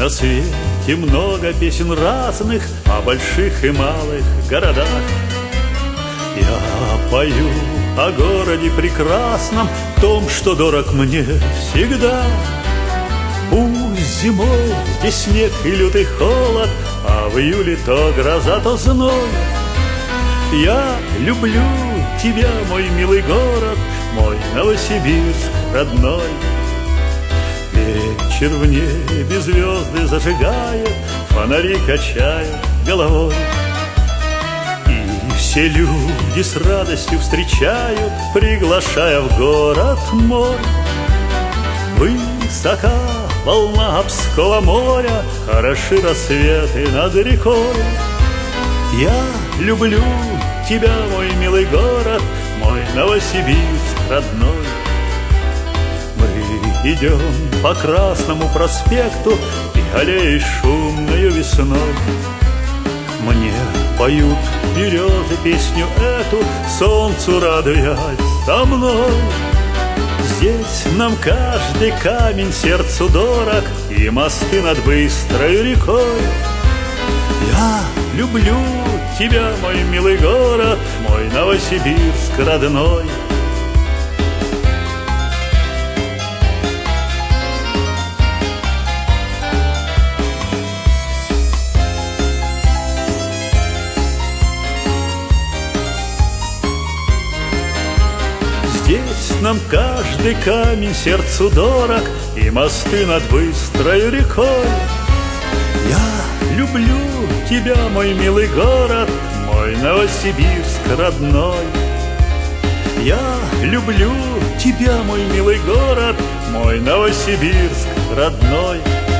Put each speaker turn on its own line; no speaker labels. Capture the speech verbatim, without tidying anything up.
На свете много песен разных о больших и малых городах. Я пою о городе прекрасном, том, что дорог мне всегда. Пусть зимой здесь снег и лютый холод, а в июле то гроза, то зной. Я люблю тебя, мой милый город, мой Новосибирск родной. Вечер в небе звезды зажигает, фонари качают головой. И все люди с радостью встречают, приглашая в город мой. Высока волна Обского моря, хороши рассветы над рекой. Я люблю тебя, мой милый город, мой Новосибирск родной. Мы идем по Красному проспекту и аллеей шумною весной. Мне поют березы песню эту, солнцу радуясь со мной. Здесь нам каждый камень сердцу дорог, и мосты над быстрой рекой. Я люблю тебя, мой милый город, мой Новосибирск родной. Здесь нам каждый камень сердцу дорог, и мосты над быстрой рекой. Я люблю тебя, мой милый город, мой Новосибирск родной. Я люблю тебя, мой милый город, мой Новосибирск родной.